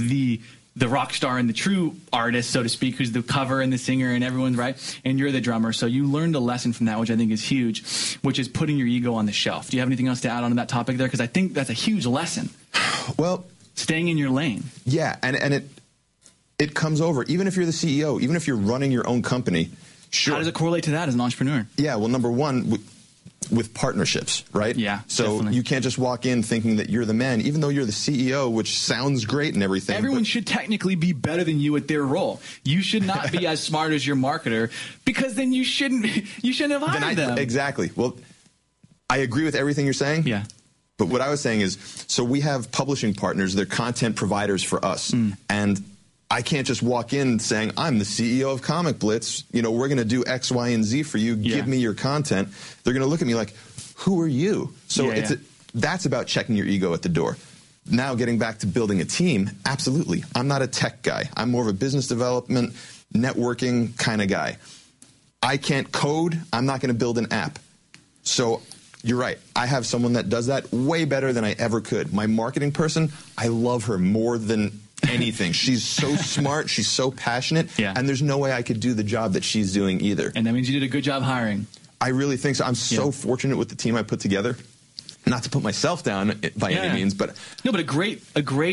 the rock star and the true artist, so to speak, who's the cover and the singer and everyone's right, and you're the drummer. So you learned a lesson from that, which I think is huge, which is putting your ego on the shelf. Do you have anything else to add on to that topic there? Because I think that's a huge lesson. Well, staying in your lane. Yeah, and it comes over, even if you're the CEO, even if you're running your own company. Sure. How does it correlate to that as an entrepreneur? Yeah, well, number one, with partnerships, right? Yeah, so definitely. You can't just walk in thinking that you're the man, even though you're the CEO, which sounds great and everything. Everyone should technically be better than you at their role. You should not be as smart as your marketer, because then you shouldn't have hired them. Exactly. Well, I agree with everything you're saying. Yeah. But what I was saying is, so we have publishing partners, they're content providers for us. And I can't just walk in saying, I'm the CEO of Comic Blitz. We're going to do X, Y, and Z for you. Give me your content. They're going to look at me like, who are you? So that's about checking your ego at the door. Now, getting back to building a team, absolutely. I'm not a tech guy. I'm more of a business development, networking kind of guy. I can't code. I'm not going to build an app. So you're right. I have someone that does that way better than I ever could. My marketing person, I love her more than anything. She's so smart. She's so passionate. And there's no way I could do the job that she's doing either. And that means you did a good job hiring. I really think so. I'm so fortunate with the team I put together. Not to put myself down by any means, but no. But a great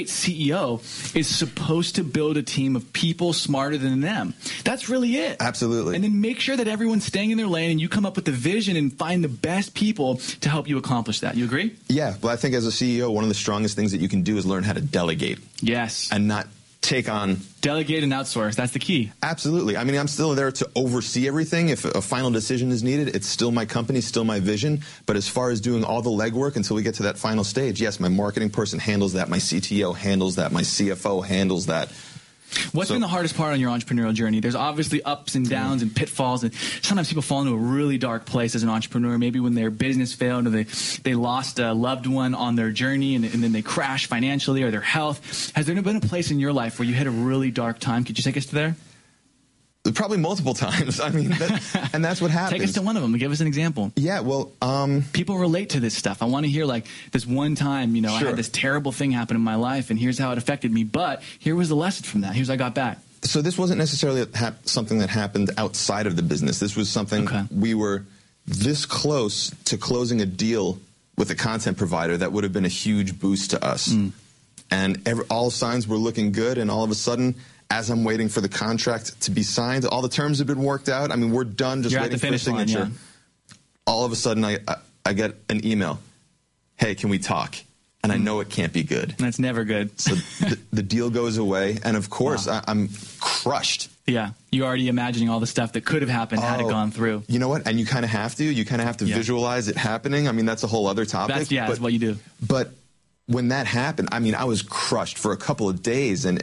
CEO is supposed to build a team of people smarter than them. That's really it. Absolutely. And then make sure that everyone's staying in their lane, and you come up with the vision and find the best people to help you accomplish that. You agree? Yeah. Well, I think as a CEO, one of the strongest things that you can do is learn how to delegate. Yes. And not take on. Delegate and outsource. That's the key. Absolutely. I mean, I'm still there to oversee everything. If a final decision is needed, it's still my company, still my vision. But as far as doing all the legwork until we get to that final stage, yes, my marketing person handles that. My CTO handles that. My CFO handles that. What's been the hardest part on your entrepreneurial journey? There's obviously ups and downs and pitfalls, and sometimes people fall into a really dark place as an entrepreneur, maybe when their business failed or they lost a loved one on their journey and then they crash financially, or their health. Has there been a place in your life where you hit a really dark time? Could you take us to there? Probably multiple times. I mean, and that's what happens. Take us to one of them and give us an example. Yeah, well, people relate to this stuff. I want to hear, like, this one time, I had this terrible thing happen in my life, and here's how it affected me. But here was the lesson from that. Here's what I got back. So this wasn't necessarily something that happened outside of the business. This was something we were this close to closing a deal with a content provider that would have been a huge boost to us. And all signs were looking good, and all of a sudden, as I'm waiting for the contract to be signed, all the terms have been worked out. I mean, we're done, just waiting for a signature. Line, all of a sudden, I get an email. Hey, can we talk? And I know it can't be good. That's never good. So the deal goes away, and of course, I'm crushed. Yeah, you're already imagining all the stuff that could have happened had it gone through. You know what? And you kind of have to. You kind of have to visualize it happening. I mean, that's a whole other topic. That's what you do. But when that happened, I mean, I was crushed for a couple of days, and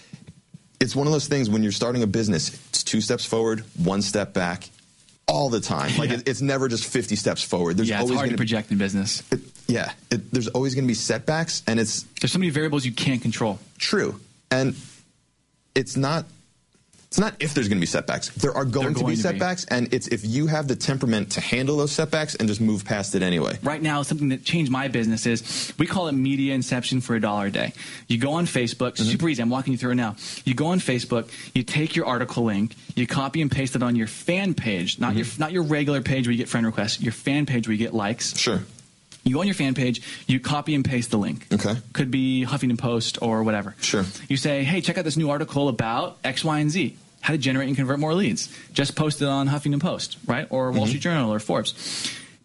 it's one of those things when you're starting a business, it's 2 steps forward, 1 step back all the time. Like it's never just 50 steps forward. There's it's hard to project in business. There's always going to be setbacks, and there's so many variables you can't control. True. And it's not if there's going to be setbacks. There are going to be setbacks, and it's if you have the temperament to handle those setbacks and just move past it anyway. Right now, something that changed my business is we call it media inception for $1 a day. You go on Facebook, super easy, I'm walking you through it now. You go on Facebook, you take your article link, you copy and paste it on your fan page, not your regular page where you get friend requests, your fan page where you get likes. Sure. You go on your fan page, you copy and paste the link. Okay. Could be Huffington Post or whatever. Sure. You say, hey, check out this new article about X, Y, and Z. How to generate and convert more leads. Just post it on Huffington Post, right? Or Wall Street Journal or Forbes.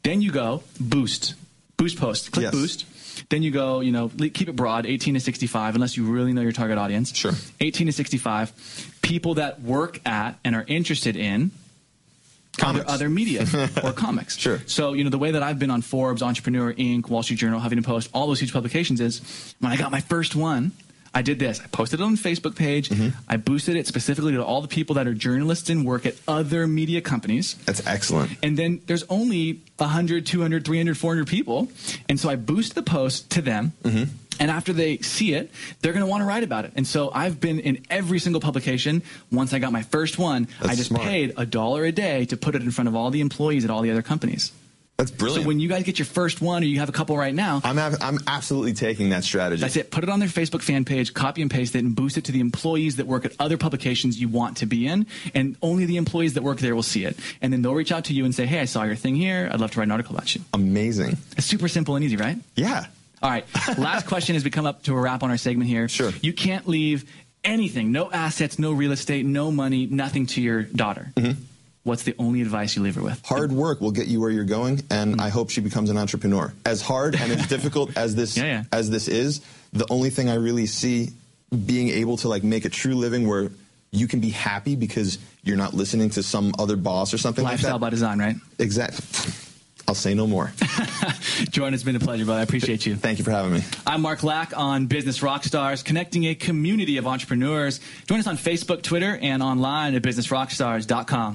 Then you go boost post, click boost. Then you go, keep it broad, 18 to 65, unless you really know your target audience. Sure. 18 to 65, people that work at and are interested in other media or comics. Sure. So, the way that I've been on Forbes, Entrepreneur, Inc., Wall Street Journal, Huffington Post, all those huge publications is when I got my first one, I did this. I posted it on the Facebook page. I boosted it specifically to all the people that are journalists and work at other media companies. That's excellent. And then there's only 100, 200, 300, 400 people. And so I boost the post to them. And after they see it, they're going to want to write about it. And so I've been in every single publication. Once I got my first one, I just paid $1 a day to put it in front of all the employees at all the other companies. That's brilliant. So when you guys get your first one, or you have a couple right now, I'm absolutely taking that strategy. That's it. Put it on their Facebook fan page, copy and paste it, and boost it to the employees that work at other publications you want to be in, and only the employees that work there will see it. And then they'll reach out to you and say, hey, I saw your thing here. I'd love to write an article about you. Amazing. It's super simple and easy, right? Yeah. All right. Last question as we come up to a wrap on our segment here. Sure. You can't leave anything, no assets, no real estate, no money, nothing to your daughter. What's the only advice you leave her with? Hard work will get you where you're going, and I hope she becomes an entrepreneur. As hard and as difficult as this as this is, the only thing I really see being able to make a true living where you can be happy because you're not listening to some other boss or something like that. Lifestyle by design, right? Exactly. I'll say no more. Jordan, it's been a pleasure, brother. I appreciate you. Thank you for having me. I'm Mark Lack on Business Rockstars, connecting a community of entrepreneurs. Join us on Facebook, Twitter, and online at businessrockstars.com.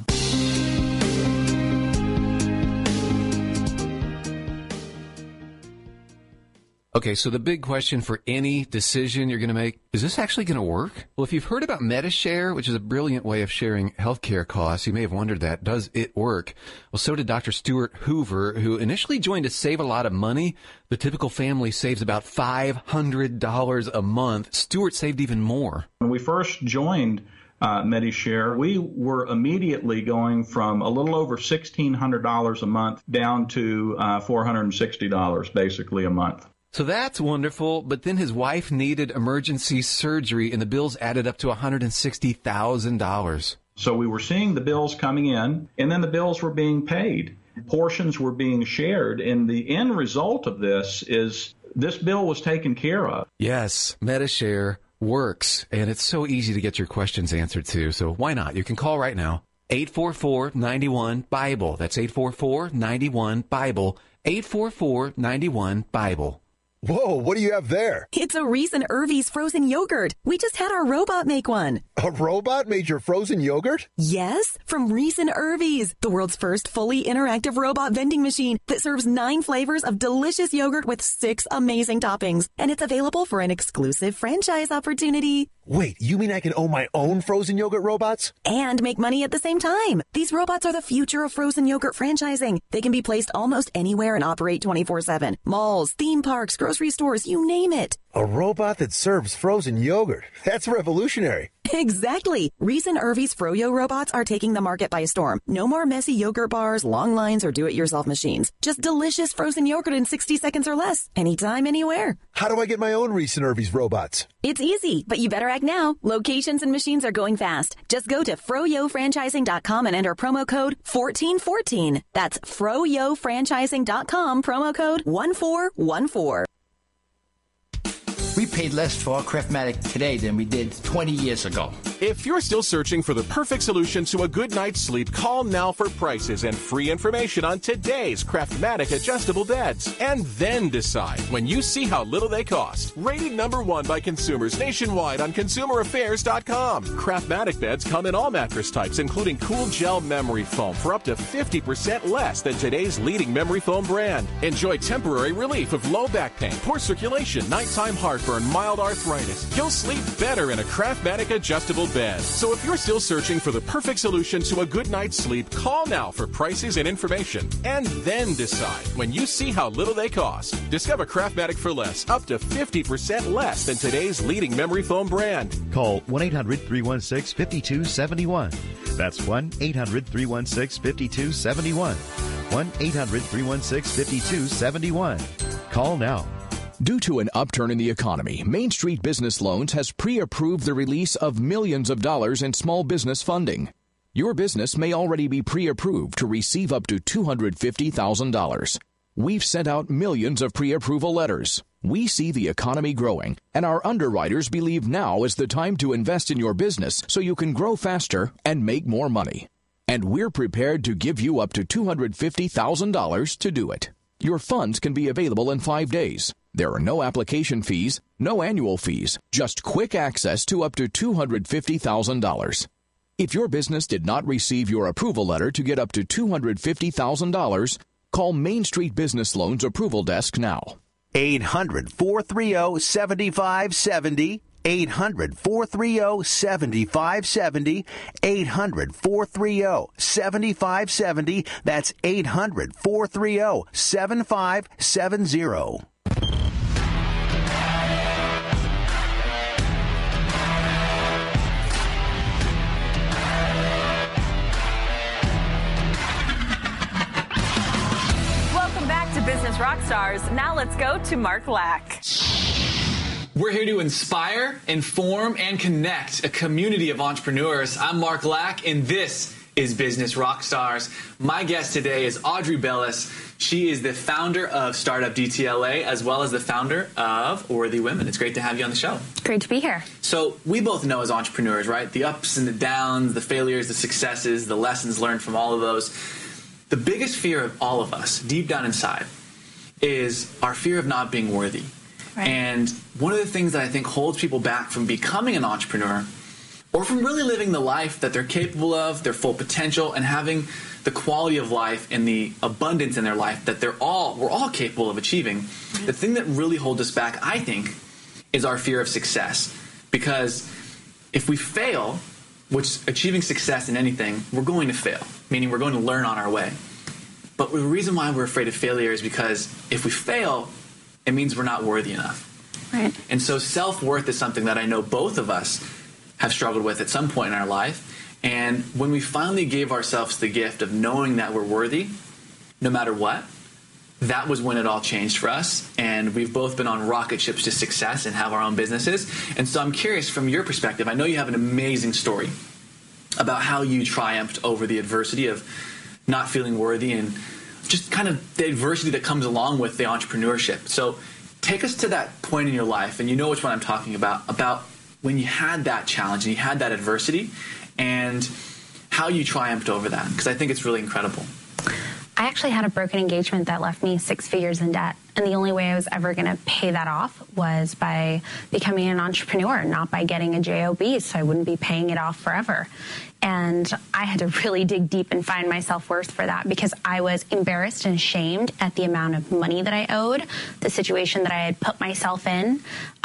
Okay, so the big question for any decision you're going to make, is this actually going to work? Well, if you've heard about Medi-Share, which is a brilliant way of sharing healthcare costs, you may have wondered that. Does it work? Well, so did Dr. Stuart Hoover, who initially joined to save a lot of money. The typical family saves about $500 a month. Stuart saved even more. When we first joined Medi-Share, we were immediately going from a little over $1,600 a month down to $460 basically a month. So that's wonderful, but then his wife needed emergency surgery, and the bills added up to $160,000. So we were seeing the bills coming in, and then the bills were being paid. Portions were being shared, and the end result of this is this bill was taken care of. Yes, Medi-Share works, and it's so easy to get your questions answered, too. So why not? You can call right now, 844-91-BIBLE. That's 844-91-BIBLE, 844-91-BIBLE. Whoa, what do you have there? It's a Reese and Irvy's frozen yogurt. We just had our robot make one. A robot made your frozen yogurt? Yes, from Reese and Irvy's, the world's first fully interactive robot vending machine that serves 9 flavors of delicious yogurt with 6 amazing toppings. And it's available for an exclusive franchise opportunity. Wait, you mean I can own my own frozen yogurt robots? And make money at the same time. These robots are the future of frozen yogurt franchising. They can be placed almost anywhere and operate 24/7. Malls, theme parks, grocery stores, you name it. A robot that serves frozen yogurt. That's revolutionary. Exactly. Reese and Irvy's Froyo robots are taking the market by storm. No more messy yogurt bars, long lines, or do-it-yourself machines. Just delicious frozen yogurt in 60 seconds or less. Anytime, anywhere. How do I get my own Reese and Irvy's robots? It's easy, but you better act now. Locations and machines are going fast. Just go to froyofranchising.com and enter promo code 1414. That's froyofranchising.com, promo code 1414. We paid less for our Craftmatic today than we did 20 years ago. If you're still searching for the perfect solution to a good night's sleep, call now for prices and free information on today's Craftmatic adjustable beds. And then decide when you see how little they cost. Rated #1 by consumers nationwide on ConsumerAffairs.com. Craftmatic beds come in all mattress types, including cool gel memory foam for up to 50% less than today's leading memory foam brand. Enjoy temporary relief of low back pain, poor circulation, nighttime heartburn, mild arthritis. You'll sleep better in a Craftmatic adjustable bed. So if you're still searching for the perfect solution to a good night's sleep, call now for prices and information. And then decide when you see how little they cost. Discover Craftmatic for less, up to 50% less than today's leading memory foam brand. Call 1-800-316-5271. That's 1-800-316-5271. 1-800-316-5271. Call now. Due to an upturn in the economy, Main Street Business Loans has pre-approved the release of millions of dollars in small business funding. Your business may already be pre-approved to receive up to $250,000. We've sent out millions of pre-approval letters. We see the economy growing, and our underwriters believe now is the time to invest in your business so you can grow faster and make more money. And we're prepared to give you up to $250,000 to do it. Your funds can be available in 5 days. There are no application fees, no annual fees, just quick access to up to $250,000. If your business did not receive your approval letter to get up to $250,000, call Main Street Business Loans Approval Desk now. 800-430-7570. 800-430-7570. 800-430-7570. That's 800-430-7570. Business Rockstars. Now let's go to Mark Lack. We're here to inspire, inform, and connect a community of entrepreneurs. I'm Mark Lack, and this is Business Rockstars. My guest today is Audrey Bellis. She is the founder of Startup DTLA, as well as the founder of Worthy Women. It's great to have you on the show. Great to be here. So we both know as entrepreneurs, right? The ups and the downs, the failures, the successes, the lessons learned from all of those. The biggest fear of all of us, deep down inside, is our fear of not being worthy. Right. And one of the things that I think holds people back from becoming an entrepreneur or from really living the life that they're capable of, their full potential, and having the quality of life and the abundance in their life that we're all capable of achieving. Right. The thing that really holds us back, I think, is our fear of success. Because if we fail, which achieving success in anything, we're going to fail, meaning we're going to learn on our way. But the reason why we're afraid of failure is because if we fail, it means we're not worthy enough. Right. And so self-worth is something that I know both of us have struggled with at some point in our life. And when we finally gave ourselves the gift of knowing that we're worthy, no matter what, that was when it all changed for us. And we've both been on rocket ships to success and have our own businesses. And so I'm curious, from your perspective, I know you have an amazing story about how you triumphed over the adversity of not feeling worthy and just kind of the adversity that comes along with the entrepreneurship. So take us to that point in your life, and you know which one I'm talking about when you had that challenge and you had that adversity and how you triumphed over that, because I think it's really incredible. I actually had a broken engagement that left me 6 figures in debt. And the only way I was ever going to pay that off was by becoming an entrepreneur, not by getting a JOB, so I wouldn't be paying it off forever. And I had to really dig deep and find my self-worth for that, because I was embarrassed and ashamed at the amount of money that I owed, the situation that I had put myself in.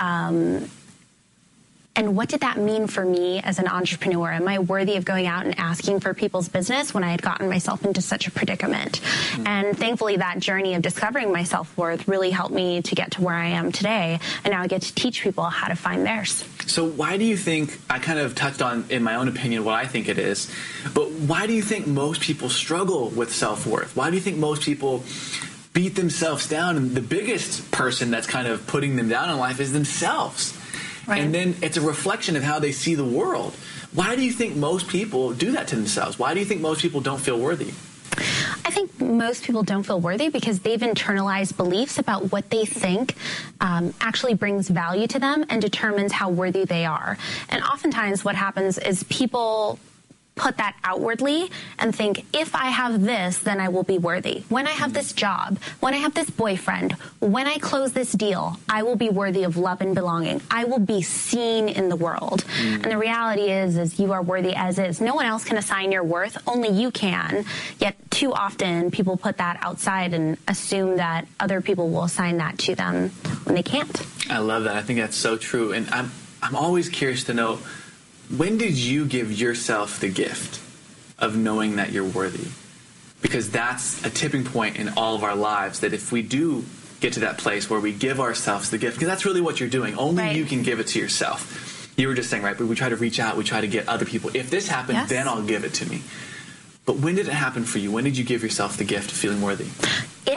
And what did that mean for me as an entrepreneur? Am I worthy of going out and asking for people's business when I had gotten myself into such a predicament? Mm-hmm. And thankfully, that journey of discovering my self-worth really helped me to get to where I am today. And now I get to teach people how to find theirs. So why do you think, I kind of touched on, in my own opinion, what I think it is, but why do you think most people struggle with self-worth? Why do you think most people beat themselves down? And the biggest person that's kind of putting them down in life is themselves. Right. And then it's a reflection of how they see the world. Why do you think most people do that to themselves? Why do you think most people don't feel worthy? I think most people don't feel worthy because they've internalized beliefs about what they think actually brings value to them and determines how worthy they are. And oftentimes what happens is people put that outwardly and think, if I have this, then I will be worthy. When I have this job, when I have this boyfriend, when I close this deal, I will be worthy of love and belonging. I will be seen in the world. And the reality is you are worthy as is. No one else can assign your worth. Only you can. Yet too often people put that outside and assume that other people will assign that to them when they can't. I love that. I think that's so true. And I'm always curious to know, when did you give yourself the gift of knowing that you're worthy? Because that's a tipping point in all of our lives, that if we do get to that place where we give ourselves the gift, because that's really what you're doing. Only you can give it to yourself. You were just saying, right, but we try to reach out, we try to get other people. If this happens, then I'll give it to me. But when did it happen for you? When did you give yourself the gift of feeling worthy? It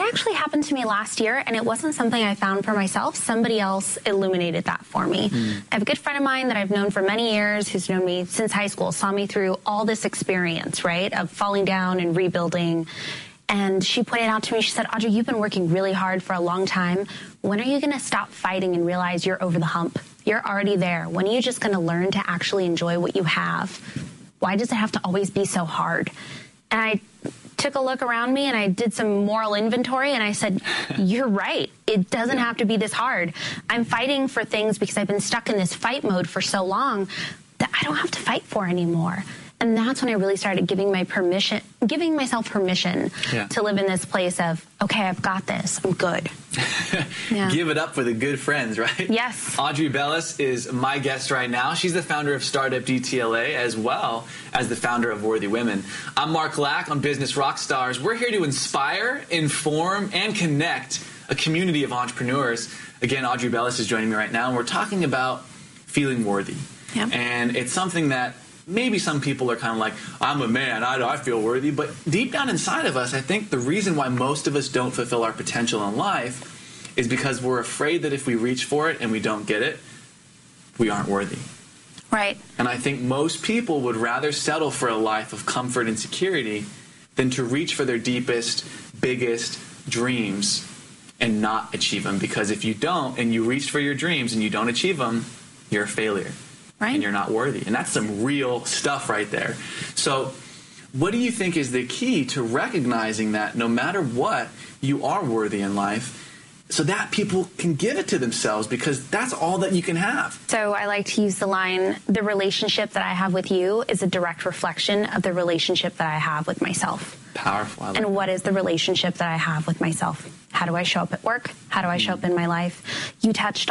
actually happened to me last year, and it wasn't something I found for myself. Somebody else illuminated that for me. I have a good friend of mine that I've known for many years, who's known me since high school, saw me through all this experience, right, of falling down and rebuilding. And she pointed out to me, she said, Audrey, you've been working really hard for a long time. When are you going to stop fighting and realize you're over the hump? You're already there. When are you just going to learn to actually enjoy what you have? Why does it have to always be so hard? And I took a look around me and I did some moral inventory and I said, you're right. It doesn't have to be this hard. I'm fighting for things because I've been stuck in this fight mode for so long that I don't have to fight for anymore. And that's when I really started giving myself permission to live in this place of, okay, I've got this. I'm good. Give it up for the good friends, right? Yes. Audrey Bellis is my guest right now. She's the founder of Startup DTLA as well as the founder of Worthy Women. I'm Mark Lack on Business Rockstars. We're here to inspire, inform, and connect a community of entrepreneurs. Again, Audrey Bellis is joining me right now, and we're talking about feeling worthy. Yep. And it's something that maybe some people are kind of like, I'm a man, I feel worthy. But deep down inside of us, I think the reason why most of us don't fulfill our potential in life is because we're afraid that if we reach for it and we don't get it, we aren't worthy. Right. And I think most people would rather settle for a life of comfort and security than to reach for their deepest, biggest dreams and not achieve them. Because if you don't, and you reach for your dreams and you don't achieve them, you're a failure. Right. And you're not worthy. And that's some real stuff right there. So what do you think is the key to recognizing that no matter what, you are worthy in life so that people can give it to themselves, because that's all that you can have? So I like to use the line, the relationship that I have with you is a direct reflection of the relationship that I have with myself. Powerful. And what is the relationship that I have with myself? How do I show up at work? How do I show up in my life? You touched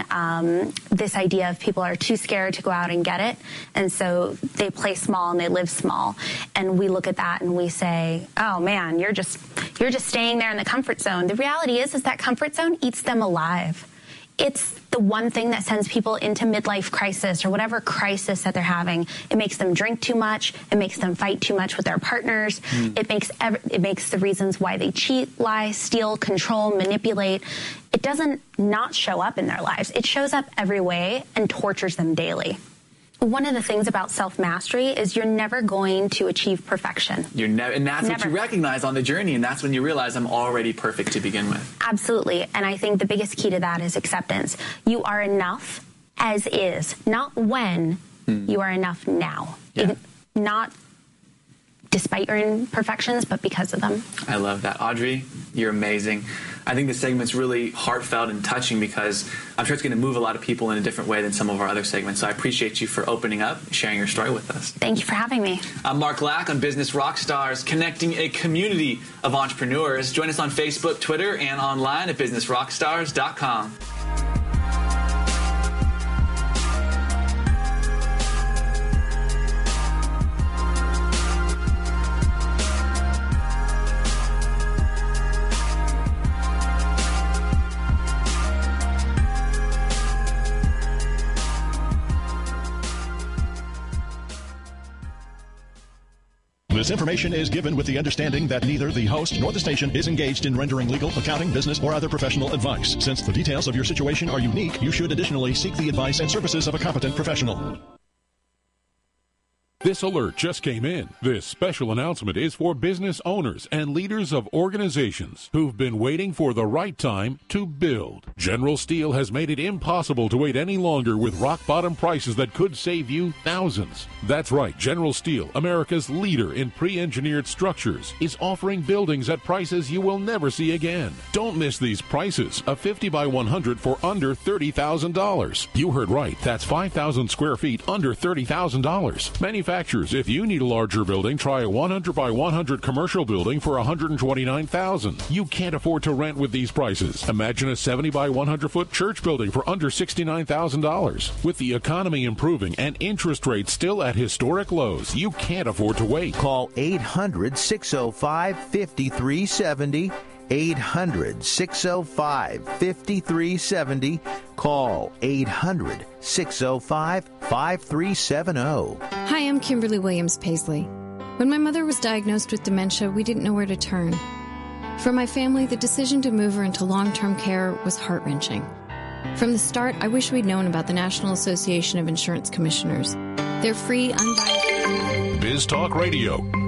on this idea of people are too scared to go out and get it. And so they play small and they live small. And we look at that and we say, oh man, you're just staying there in the comfort zone. The reality is that comfort zone eats them alive. It's the one thing that sends people into midlife crisis or whatever crisis that they're having. It makes them drink too much. It makes them fight too much with their partners. It makes the reasons why they cheat, lie, steal, control, manipulate. It doesn't not show up in their lives. It shows up every way and tortures them daily. One of the things about self-mastery is you're never going to achieve perfection. And that's Never. what you recognize on the journey, and that's when you realize I'm already perfect to begin with. Absolutely. And I think the biggest key to that is acceptance. You are enough as is, not when. You are enough now. Yeah. Not despite your imperfections, but because of them. I love that. Audrey, you're amazing. I think this segment's really heartfelt and touching because I'm sure it's going to move a lot of people in a different way than some of our other segments. So I appreciate you for opening up, sharing your story with us. Thank you for having me. I'm Mark Lack on Business Rockstars, connecting a community of entrepreneurs. Join us on Facebook, Twitter, and online at businessrockstars.com. This information is given with the understanding that neither the host nor the station is engaged in rendering legal, accounting, business, or other professional advice. Since the details of your situation are unique, you should additionally seek the advice and services of a competent professional. This alert just came in. This special announcement is for business owners and leaders of organizations who've been waiting for the right time to build. General Steel has made it impossible to wait any longer with rock-bottom prices that could save you thousands. That's right, General Steel, America's leader in pre-engineered structures, is offering buildings at prices you will never see again. Don't miss these prices. A 50 by 100 for under $30,000. You heard right. That's 5,000 square feet under $30,000. Manufacturers, if you need a larger building, try a 100 by 100 commercial building for $129,000. You can't afford to rent with these prices. Imagine a 70 by 100 foot church building for under $69,000. With the economy improving and interest rates still at historic lows, you can't afford to wait. Call 800-605-5370. 800-605-5370. Call 800-605-5370. Hi, I'm Kimberly Williams Paisley. When my mother was diagnosed with dementia, we didn't know where to turn. For my family, the decision to move her into long-term care was heart-wrenching. From the start, I wish we'd known about the National Association of Insurance Commissioners. Their free, unbiased... Biz Talk Radio,